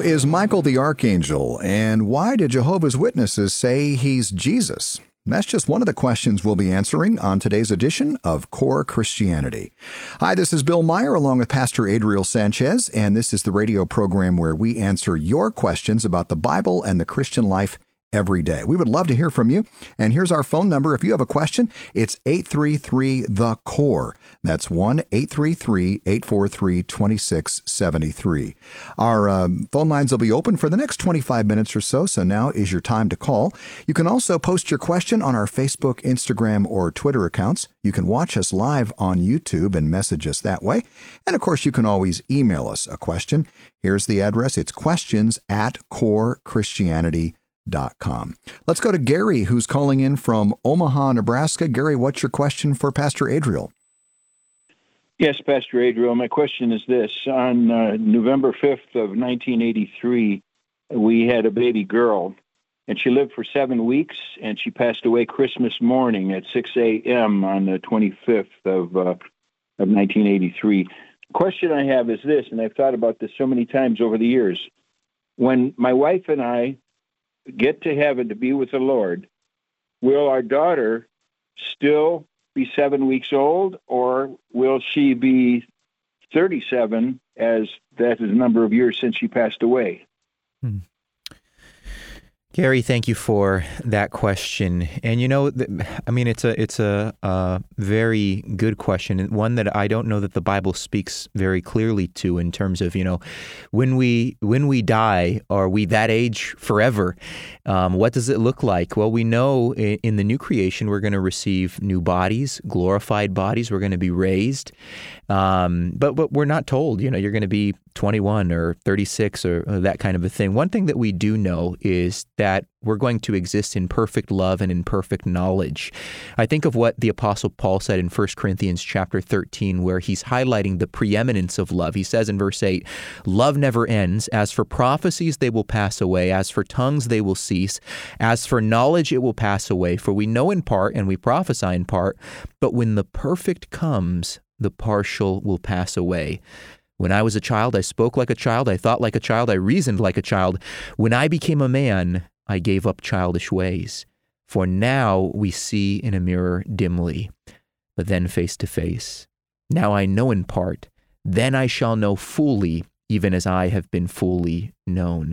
is Michael the Archangel, and why did Jehovah's Witnesses say he's Jesus? That's just one of the questions we'll be answering on today's edition of Core Christianity. Hi, this is Bill Meyer along with Pastor Adriel Sanchez, and this is the radio program where we answer your questions about the Bible and the Christian life every day. We would love to hear from you. And here's our phone number. If you have a question, it's 833-THE-CORE. That's 1-833-843-2673. Our phone lines will be open for the next 25 minutes or so now is your time to call. You can also post your question on our Facebook, Instagram, or Twitter accounts. You can watch us live on YouTube and message us that way. And of course, you can always email us a question. Here's the address. It's questions@corechristianity.com. Let's go to Gary, who's calling in from Omaha, Nebraska. Gary, what's your question for Pastor Adriel? Yes, Pastor Adriel, my question is this. On November 5th of 1983, we had a baby girl, and she lived for 7 weeks, and she passed away Christmas morning at 6 a.m. on the 25th of 1983. The question I have is this, and I've thought about this so many times over the years. When my wife and I get to heaven to be with the Lord, will our daughter still be 7 weeks old, or will she be 37, as that is the number of years since she passed away? Gary, thank you for that question. And it's a very good question, and one that I don't know that the Bible speaks very clearly to in terms of, when we die, are we that age forever? What does it look like? Well, we know in the new creation we're going to receive new bodies, glorified bodies. We're going to be raised, but we're not told. You're going to be 21 or 36 or that kind of a thing. One thing that we do know is that we're going to exist in perfect love and in perfect knowledge. I think of what the Apostle Paul said in 1 Corinthians chapter 13, where he's highlighting the preeminence of love. He says in verse 8, "Love never ends. As for prophecies, they will pass away. As for tongues, they will cease. As for knowledge, it will pass away. For we know in part and we prophesy in part. But when the perfect comes, the partial will pass away. When I was a child, I spoke like a child. I thought like a child. I reasoned like a child. When I became a man, I gave up childish ways. For now we see in a mirror dimly, but then face to face. Now I know in part. Then I shall know fully, even as I have been fully known."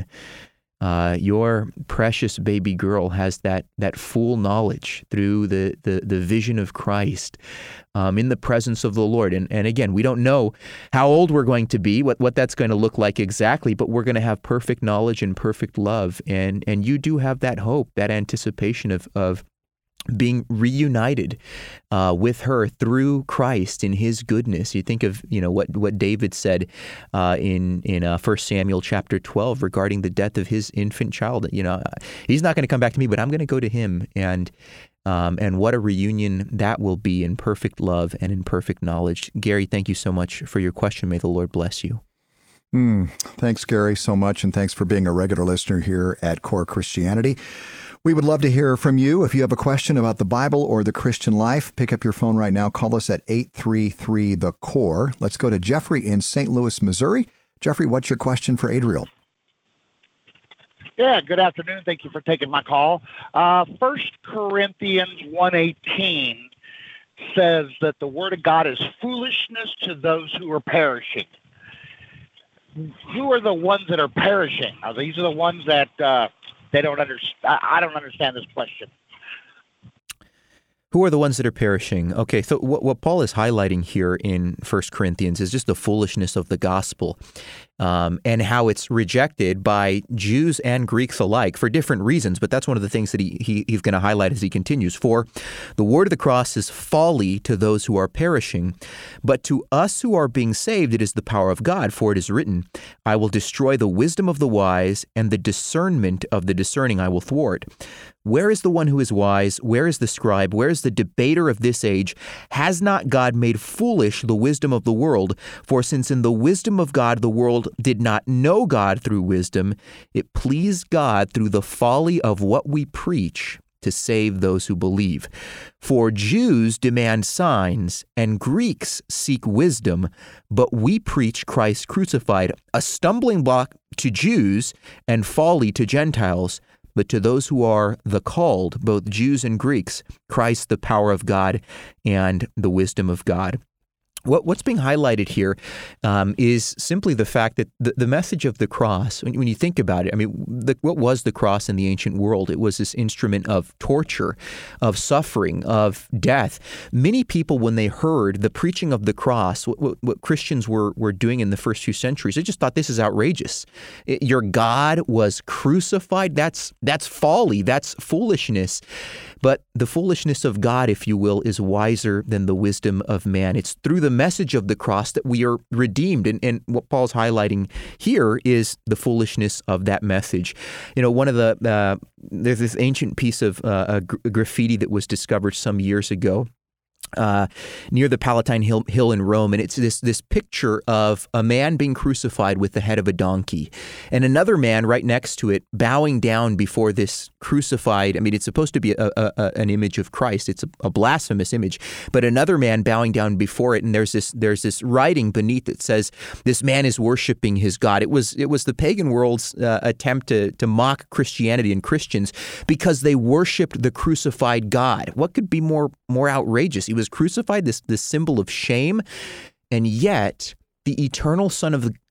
Your precious baby girl has that full knowledge through the vision of Christ in the presence of the Lord. And again, we don't know how old we're going to be, what that's going to look like exactly, but we're going to have perfect knowledge and perfect love. And you do have that hope, that anticipation of being reunited with her through Christ in His goodness. You think of what David said in 1 Samuel chapter 12 regarding the death of his infant child. He's not going to come back to me, but I'm going to go to him. And what a reunion that will be in perfect love and in perfect knowledge. Gary, thank you so much for your question. May the Lord bless you. Thanks, Gary, so much, and thanks for being a regular listener here at Core Christianity. We would love to hear from you. If you have a question about the Bible or the Christian life, pick up your phone right now. Call us at 833-THE-CORE. Let's go to Jeffrey in St. Louis, Missouri. Jeffrey, what's your question for Adriel? Yeah, good afternoon. Thank you for taking my call. 1 Corinthians 1:18 says that the Word of God is foolishness to those who are perishing. Who are the ones that are perishing? These are the ones that they don't understand. I don't understand this question. Who are the ones that are perishing? Okay, so what Paul is highlighting here in 1 Corinthians is just the foolishness of the gospel. And how it's rejected by Jews and Greeks alike for different reasons. But that's one of the things that he's going to highlight as he continues. For the word of the cross is folly to those who are perishing, but to us who are being saved, it is the power of God. For it is written, I will destroy the wisdom of the wise, and the discernment of the discerning I will thwart. Where is the one who is wise? Where is the scribe? Where is the debater of this age? Has not God made foolish the wisdom of the world? For since in the wisdom of God the world did not know God through wisdom, it pleased God through the folly of what we preach to save those who believe. For Jews demand signs and Greeks seek wisdom, but we preach Christ crucified, a stumbling block to Jews and folly to Gentiles. But to those who are the called, both Jews and Greeks, Christ the power of God and the wisdom of God. What's being highlighted here is simply the fact that the message of the cross, when you think about it, I mean, what was the cross in the ancient world? It was this instrument of torture, of suffering, of death. Many people, when they heard the preaching of the cross, what Christians were doing in the first few centuries, they just thought, this is outrageous. Your God was crucified? That's folly. That's foolishness. But the foolishness of God, if you will, is wiser than the wisdom of man. It's through the message of the cross that we are redeemed. And what Paul's highlighting here is the foolishness of that message. You know, one of there's this ancient piece of graffiti that was discovered some years ago near the Palatine Hill in Rome, and it's this picture of a man being crucified with the head of a donkey, and another man right next to it bowing down before this crucified. I mean, it's supposed to be an image of Christ. It's a blasphemous image, but another man bowing down before it, and there's this writing beneath that says, "This man is worshiping his God." It was the pagan world's attempt to mock Christianity and Christians because they worshipped the crucified God. What could be more outrageous? He was crucified, this symbol of shame, and yet the eternal Son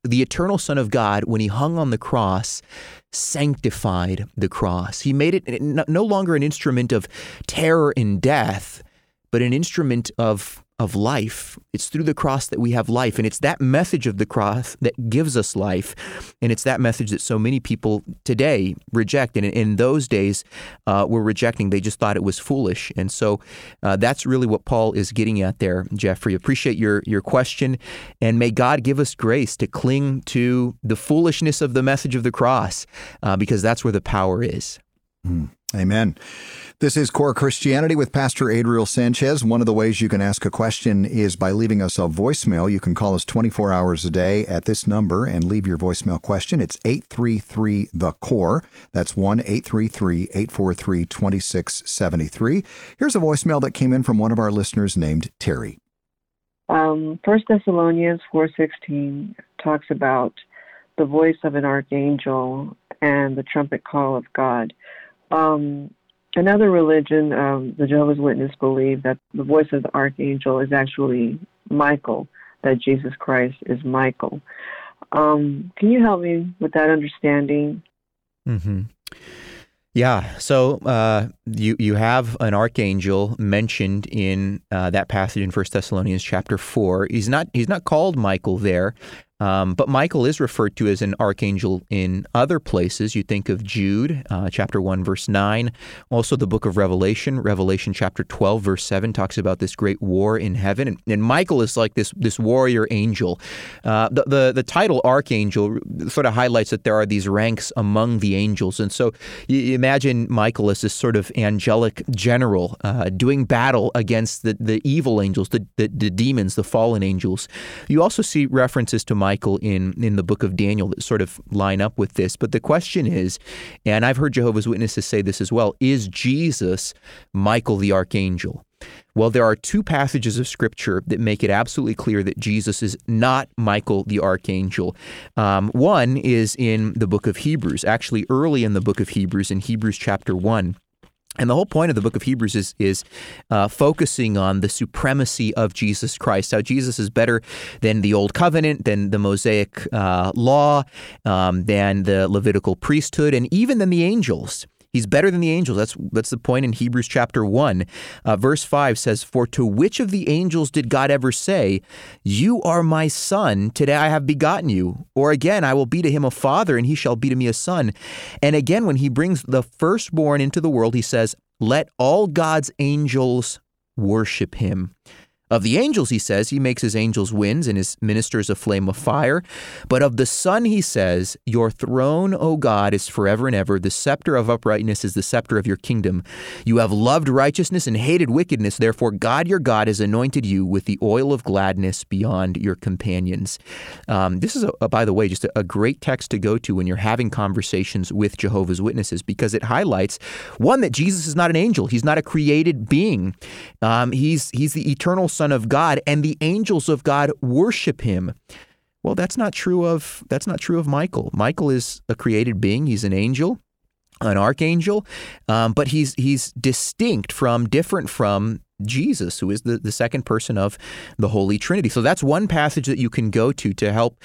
of God, when he hung on the cross, sanctified the cross. He made it no longer an instrument of terror and death, but an instrument of life. It's through the cross that we have life, and it's that message of the cross that gives us life, and it's that message that so many people today reject, and in those days were rejecting. They just thought it was foolish, and so that's really what Paul is getting at there, Jeffrey. Appreciate your question, and may God give us grace to cling to the foolishness of the message of the cross, because that's where the power is. Amen. This is Core Christianity with Pastor Adriel Sanchez. One of the ways you can ask a question is by leaving us a voicemail. You can call us 24 hours a day at this number and leave your voicemail question. It's 833-THE-CORE. That's 1-833-843-2673. Here's a voicemail that came in from one of our listeners named Terry. 1 Thessalonians 4:16 talks about the voice of an archangel and the trumpet call of God. Another religion, the Jehovah's Witness, believe that the voice of the archangel is actually Michael, that Jesus Christ is Michael. Can you help me with that understanding? Mm-hmm. Yeah, so you have an archangel mentioned in that passage in 1 Thessalonians chapter 4. He's not called Michael there, but Michael is referred to as an archangel in other places. You think of Jude, chapter 1, verse 9. Also the book of Revelation chapter 12, verse 7 talks about this great war in heaven. And Michael is like this warrior angel. The title archangel sort of highlights that there are these ranks among the angels. And so you imagine Michael as this sort of angelic general doing battle against the evil angels, the demons, the fallen angels. You also see references to Michael in the book of Daniel that sort of line up with this. But the question is, and I've heard Jehovah's Witnesses say this as well, is Jesus Michael the archangel? Well, there are two passages of Scripture that make it absolutely clear that Jesus is not Michael the archangel. One is in the book of Hebrews, actually early in the book of Hebrews, in Hebrews chapter 1. And the whole point of the book of Hebrews is focusing on the supremacy of Jesus Christ, how Jesus is better than the Old Covenant, than the Mosaic law, than the Levitical priesthood, and even than the angels. He's better than the angels. That's the point in Hebrews chapter 1. Verse 5 says, "For to which of the angels did God ever say, 'You are my son, today I have begotten you'? Or again, I will be to him a father, and he shall be to me a son." And again, when he brings the firstborn into the world, he says, "Let all God's angels worship him." Of the angels, he says, he makes his angels winds and his ministers a flame of fire. But of the Son, he says, your throne, O God, is forever and ever. The scepter of uprightness is the scepter of your kingdom. You have loved righteousness and hated wickedness. Therefore, God, your God, has anointed you with the oil of gladness beyond your companions. This is, by the way, just a great text to go to when you're having conversations with Jehovah's Witnesses, because it highlights, one, that Jesus is not an angel. He's not a created being. He's the eternal Son of God, and the angels of God worship him. Well, that's not true of Michael. Michael is a created being. He's an angel, an archangel, but he's different from Jesus, who is the second person of the Holy Trinity. So that's one passage that you can go to help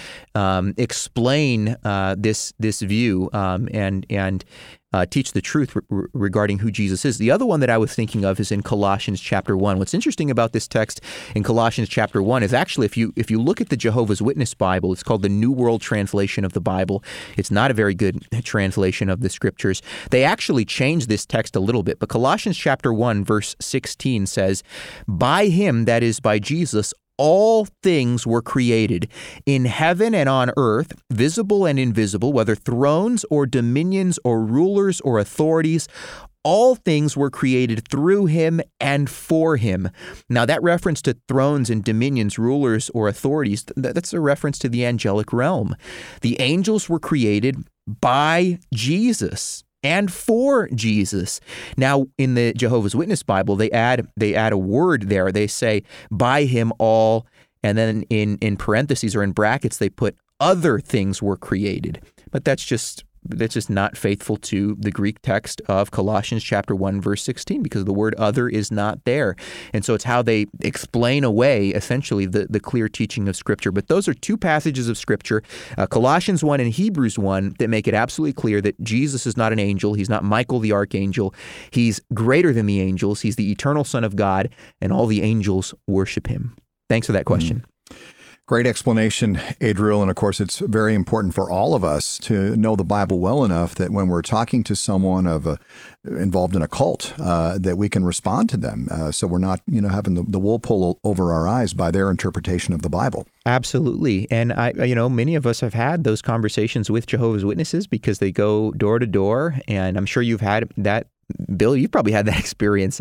explain this view and teach the truth regarding who Jesus is. The other one that I was thinking of is in Colossians chapter 1. What's interesting about this text in Colossians chapter 1 is actually, if you look at the Jehovah's Witness Bible, it's called the New World Translation of the Bible. It's not a very good translation of the Scriptures. They actually changed this text a little bit, but Colossians chapter 1 verse 16 says, "By him," that is by Jesus, "all things were created in heaven and on earth, visible and invisible, whether thrones or dominions or rulers or authorities. All things were created through him and for him." Now, that reference to thrones and dominions, rulers or authorities, that's a reference to the angelic realm. The angels were created by Jesus and for Jesus. Now, in the Jehovah's Witness Bible, they add a word there. They say, "by him all," and then in parentheses or in brackets, they put "other things were created." But that's just not faithful to the Greek text of Colossians chapter 1, verse 16, because the word "other" is not there. And so it's how they explain away, essentially, the clear teaching of Scripture. But those are two passages of Scripture, Colossians 1 and Hebrews 1, that make it absolutely clear that Jesus is not an angel. He's not Michael the archangel. He's greater than the angels. He's the eternal Son of God, and all the angels worship him. Thanks for that question. Great explanation, Adriel. And of course, it's very important for all of us to know the Bible well enough that when we're talking to someone involved in a cult, that we can respond to them. So we're not, having the wool pull over our eyes by their interpretation of the Bible. Absolutely. And many of us have had those conversations with Jehovah's Witnesses because they go door to door. And I'm sure you've had that. Bill, you've probably had that experience.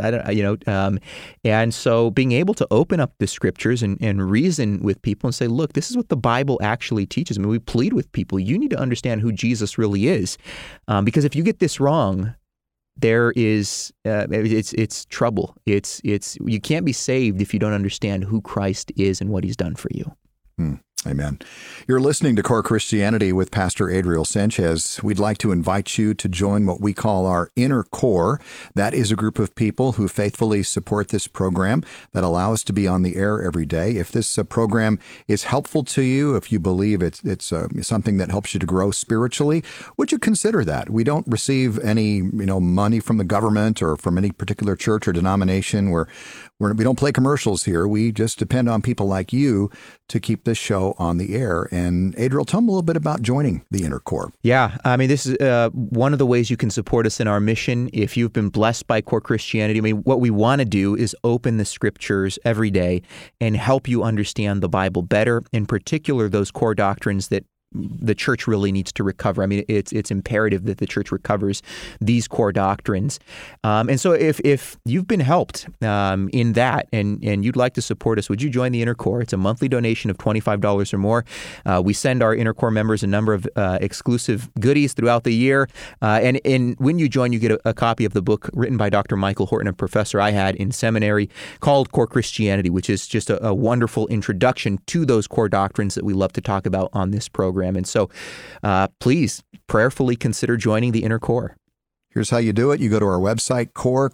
And so being able to open up the Scriptures and reason with people and say, look, this is what the Bible actually teaches. I mean, we plead with people. You need to understand who Jesus really is, because if you get this wrong, there is it's trouble. It's you can't be saved if you don't understand who Christ is and what He's done for you. Amen. You're listening to Core Christianity with Pastor Adriel Sanchez. We'd like to invite you to join what we call our Inner Core. That is a group of people who faithfully support this program that allow us to be on the air every day. If this program is helpful to you, if you believe it's something that helps you to grow spiritually, would you consider that? We don't receive any money from the government or from any particular church or denomination. We don't play commercials here. We just depend on people like you to keep this show on the air. And Adriel, tell them a little bit about joining the Inner Core. Yeah, I mean, this is one of the ways you can support us in our mission. If you've been blessed by Core Christianity, I mean, what we want to do is open the Scriptures every day and help you understand the Bible better, in particular those core doctrines that the church really needs to recover. I mean, it's imperative that the church recovers these core doctrines. And so if you've been helped in that and you'd like to support us, would you join the Inner Core? It's a monthly donation of $25 or more. We send our Inner Core members a number of exclusive goodies throughout the year. And when you join, you get a copy of the book written by Dr. Michael Horton, a professor I had in seminary, called Core Christianity, which is just a wonderful introduction to those core doctrines that we love to talk about on this program. And so please prayerfully consider joining the Inner Core. Here's how you do it. You go to our website,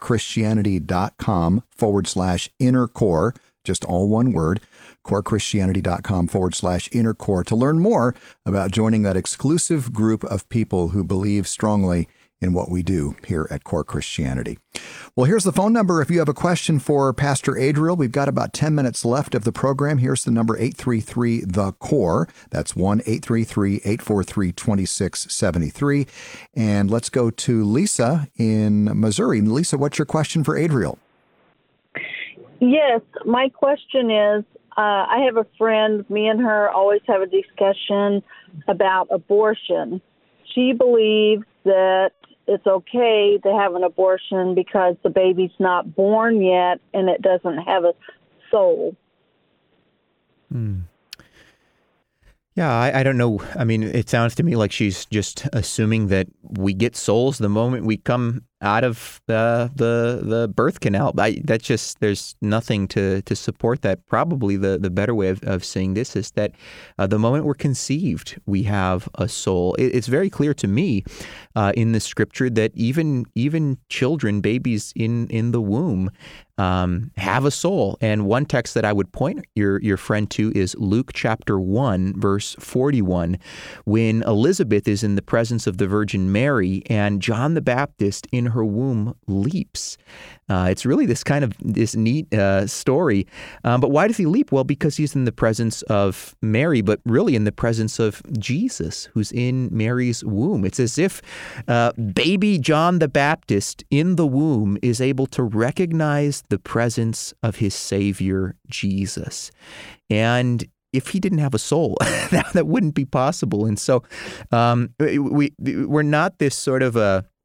corechristianity.com/inner core, just all one word, corechristianity.com/inner core, to learn more about joining that exclusive group of people who believe strongly in what we do here at Core Christianity. Well, here's the phone number if you have a question for Pastor Adriel. We've got about 10 minutes left of the program. Here's the number, 833-THE-CORE. That's 1-833-843-2673. And let's go to Lisa in Missouri. Lisa, what's your question for Adriel? Yes, my question is, I have a friend, me and her always have a discussion about abortion. She believes that it's okay to have an abortion because the baby's not born yet and it doesn't have a soul. Yeah, I don't know. I mean, it sounds to me like she's just assuming that we get souls the moment we come out of the birth canal. There's nothing to support that. Probably the better way of saying this is that the moment we're conceived, we have a soul. It's very clear to me in the scripture that even children, babies in the womb, have a soul. And one text that I would point your friend to is Luke chapter 1, verse 41, when Elizabeth is in the presence of the Virgin Mary and John the Baptist in her womb leaps. It's really this neat story. But why does he leap? Well, because he's in the presence of Mary, but really in the presence of Jesus, who's in Mary's womb. It's as if baby John the Baptist in the womb is able to recognize the presence of his Savior, Jesus. And if he didn't have a soul, that wouldn't be possible. And so we're not this sort of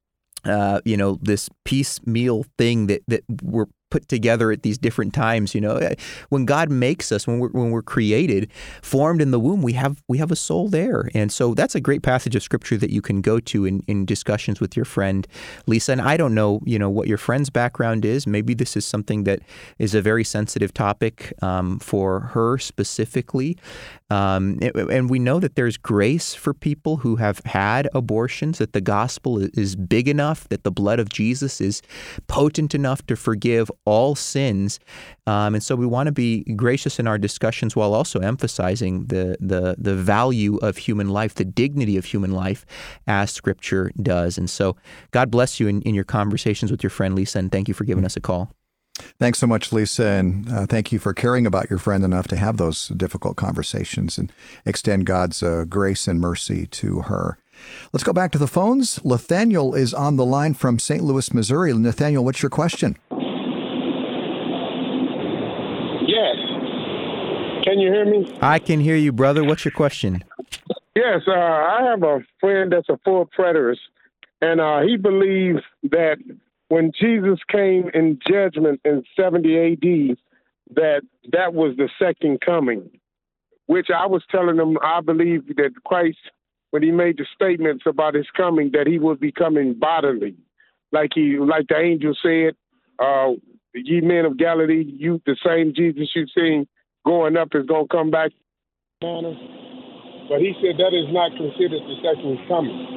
this piecemeal thing that we're put together at these different times. When God makes us, when we're created, formed in the womb, we have a soul there. And so that's a great passage of scripture that you can go to in discussions with your friend Lisa. And I don't know, what your friend's background is. Maybe this is something that is a very sensitive topic for her specifically. And we know that there's grace for people who have had abortions, that the gospel is big enough, that the blood of Jesus is potent enough to forgive all sins. And so we want to be gracious in our discussions while also emphasizing the value of human life, the dignity of human life, as Scripture does. And so God bless you in your conversations with your friend Lisa, and thank you for giving us a call. Thanks so much, Lisa, and thank you for caring about your friend enough to have those difficult conversations and extend God's grace and mercy to her. Let's go back to the phones. Nathaniel is on the line from St. Louis, Missouri. Nathaniel, what's your question? Yes. Can you hear me? I can hear you, brother. What's your question? Yes, I have a friend that's a full preterist, and he believes that when Jesus came in judgment in 70 A.D., that was the second coming, which I was telling him I believe that Christ, when he made the statements about his coming, that he would be coming bodily. Like the angel said, ye men of Galilee, you the same Jesus you've seen going up is going to come back. But he said that is not considered the second coming.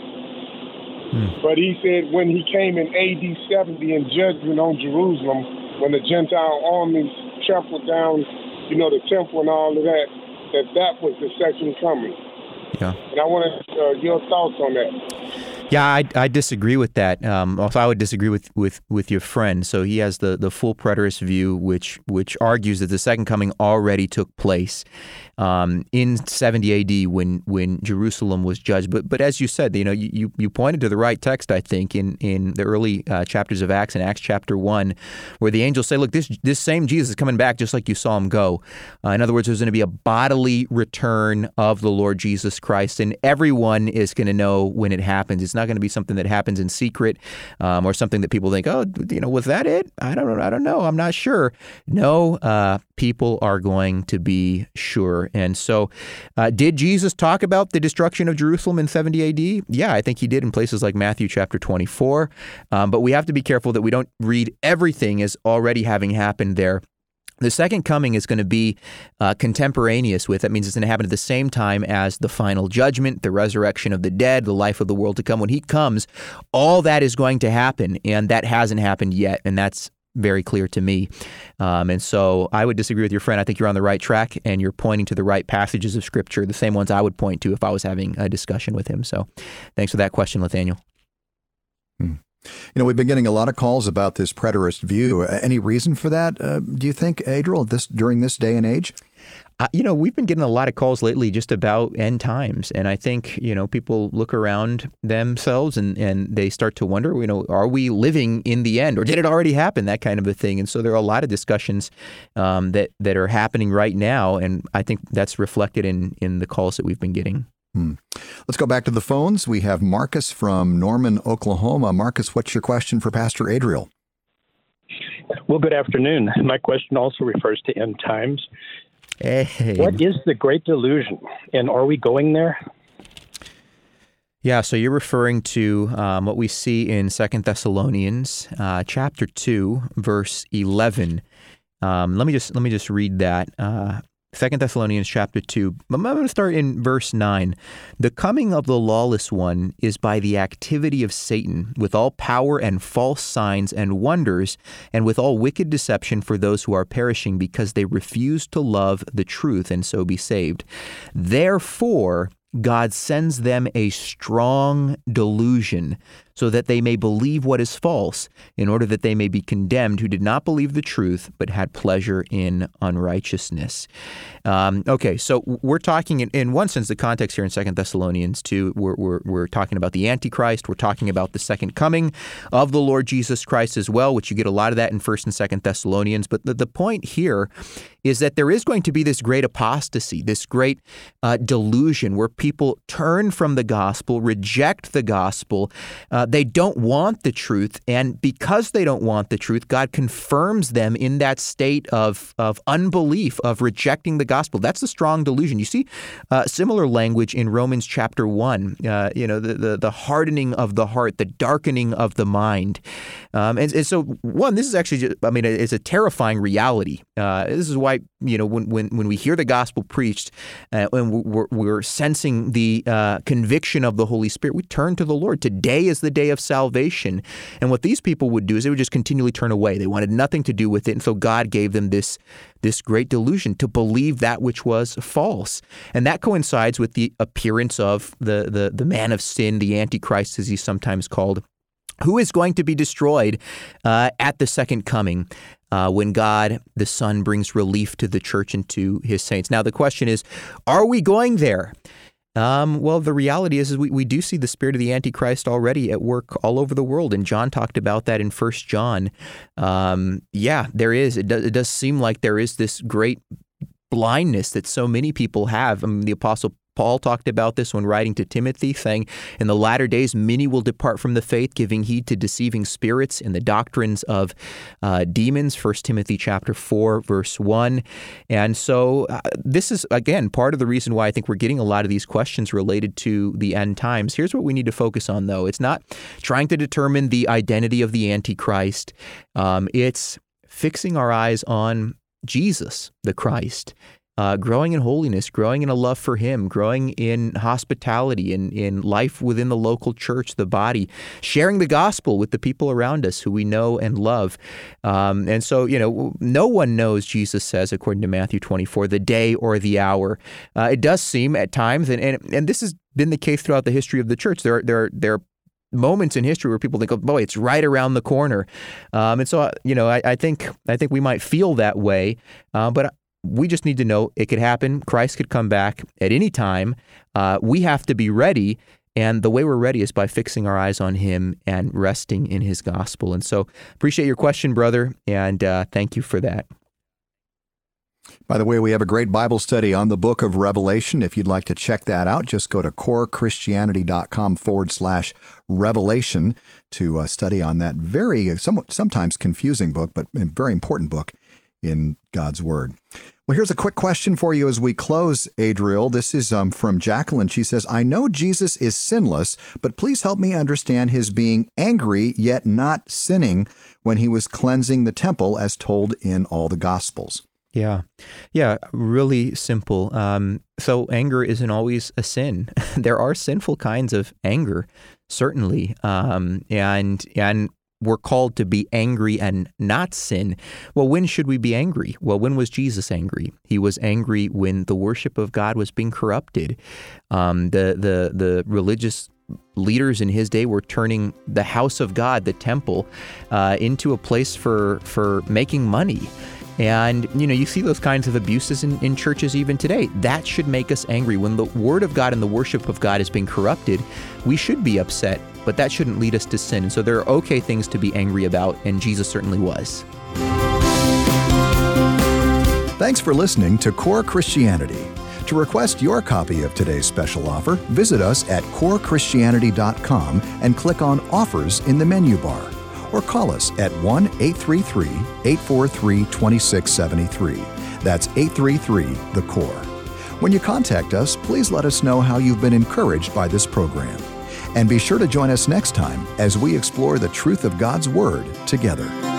But he said when he came in A.D. 70 in judgment on Jerusalem, when the Gentile armies trampled down, the temple and all of that was the second coming. Yeah. And I wanted your thoughts on that. Yeah, I disagree with that. Also, I would disagree with your friend. So he has the full preterist view, which argues that the second coming already took place in 70 A.D. when Jerusalem was judged. But as you said, you pointed to the right text, I think, in the early chapters of Acts, in Acts chapter 1, where the angels say, look, this same Jesus is coming back just like you saw him go. In other words, there's going to be a bodily return of the Lord Jesus Christ, and everyone is going to know when it happens. It's not going to be something that happens in secret or something that people think, was that it? I don't know. I'm not sure. No, people are going to be sure. And so did Jesus talk about the destruction of Jerusalem in 70 A.D.? Yeah, I think he did in places like Matthew chapter 24. But we have to be careful that we don't read everything as already having happened there. The second coming is going to be contemporaneous with. That means it's going to happen at the same time as the final judgment, the resurrection of the dead, the life of the world to come. When he comes, all that is going to happen, and that hasn't happened yet, and that's very clear to me. And so I would disagree with your friend. I think you're on the right track, and you're pointing to the right passages of Scripture, the same ones I would point to if I was having a discussion with him. So thanks for that question, Nathaniel. We've been getting a lot of calls about this preterist view. Any reason for that, do you think, Adriel, during this day and age? We've been getting a lot of calls lately just about end times. And I think, people look around themselves and they start to wonder, are we living in the end, or did it already happen? That kind of a thing. And so there are a lot of discussions that are happening right now. And I think that's reflected in the calls that we've been getting. Let's go back to the phones. We have Marcus from Norman, Oklahoma. Marcus, what's your question for Pastor Adriel? Well, good afternoon. My question also refers to end times. Hey. What is the Great Delusion, and are we going there? Yeah, so you're referring to what we see in 2 Thessalonians chapter 2, verse 11. Let me just read that. 2 Thessalonians chapter 2. I'm going to start in verse 9. The coming of the lawless one is by the activity of Satan, with all power and false signs and wonders, and with all wicked deception for those who are perishing, because they refuse to love the truth and so be saved. Therefore, God sends them a strong delusion, so that they may believe what is false, in order that they may be condemned who did not believe the truth, but had pleasure in unrighteousness. Okay, so we're talking in one sense, the context here in 2 Thessalonians 2, we're talking about the Antichrist. We're talking about the second coming of the Lord Jesus Christ as well, which you get a lot of that in 1 and 2 Thessalonians. But the point here is that there is going to be this great apostasy, this great delusion where people turn from the gospel, reject the gospel. They don't want the truth, and because they don't want the truth, God confirms them in that state of unbelief, of rejecting the gospel. That's a strong delusion. You see similar language in Romans chapter 1, the hardening of the heart, the darkening of the mind. And so, one, this is actually, it's a terrifying reality. This is why, when we hear the gospel preached, and we're sensing the conviction of the Holy Spirit, we turn to the Lord. Today is the day of salvation. And what these people would do is they would just continually turn away. They wanted nothing to do with it. And so God gave them this great delusion to believe that which was false. And that coincides with the appearance of the man of sin, the Antichrist, as he's sometimes called, who is going to be destroyed at the second coming. When God, the Son, brings relief to the church and to his saints. Now, the question is, are we going there? Well, the reality is we do see the spirit of the Antichrist already at work all over the world, and John talked about that in 1 John. There is. It does seem like there is this great blindness that so many people have. The Apostle Paul talked about this when writing to Timothy, saying, in the latter days, many will depart from the faith, giving heed to deceiving spirits and the doctrines of demons, 1 Timothy chapter 4, verse 1. And so this is, again, part of the reason why I think we're getting a lot of these questions related to the end times. Here's what we need to focus on, though. It's not trying to determine the identity of the Antichrist. It's fixing our eyes on Jesus, the Christ. Growing in holiness, growing in a love for Him, growing in hospitality, in life within the local church, the body, sharing the gospel with the people around us who we know and love. And so, no one knows, Jesus says, according to Matthew 24, the day or the hour. It does seem at times, and this has been the case throughout the history of the church, there are moments in history where people think, oh, boy, it's right around the corner. And so, I think we might feel that way, but we just need to know it could happen. Christ could come back at any time. We have to be ready. And the way we're ready is by fixing our eyes on Him and resting in His gospel. And so appreciate your question, brother, and thank you for that. By the way, we have a great Bible study on the book of Revelation. If you'd like to check that out, just go to corechristianity.com/revelation to study on that very, sometimes confusing book, but a very important book in God's Word. Well, here's a quick question for you as we close, Adriel. This is from Jacqueline. She says, I know Jesus is sinless, but please help me understand His being angry yet not sinning when He was cleansing the temple as told in all the Gospels. Yeah, really simple. So anger isn't always a sin. There are sinful kinds of anger, certainly, and we're called to be angry and not sin. Well, when should we be angry? Well, when was Jesus angry? He was angry when the worship of God was being corrupted. The religious leaders in his day were turning the house of God, the temple, into a place for making money. And, you see those kinds of abuses in churches even today. That should make us angry. When the Word of God and the worship of God has been corrupted, we should be upset, but that shouldn't lead us to sin. And so there are okay things to be angry about, and Jesus certainly was. Thanks for listening to Core Christianity. To request your copy of today's special offer, visit us at corechristianity.com and click on Offers in the menu bar. Or call us at 1-833-843-2673. That's 833-THE-CORE. When you contact us, please let us know how you've been encouraged by this program. And be sure to join us next time as we explore the truth of God's Word together.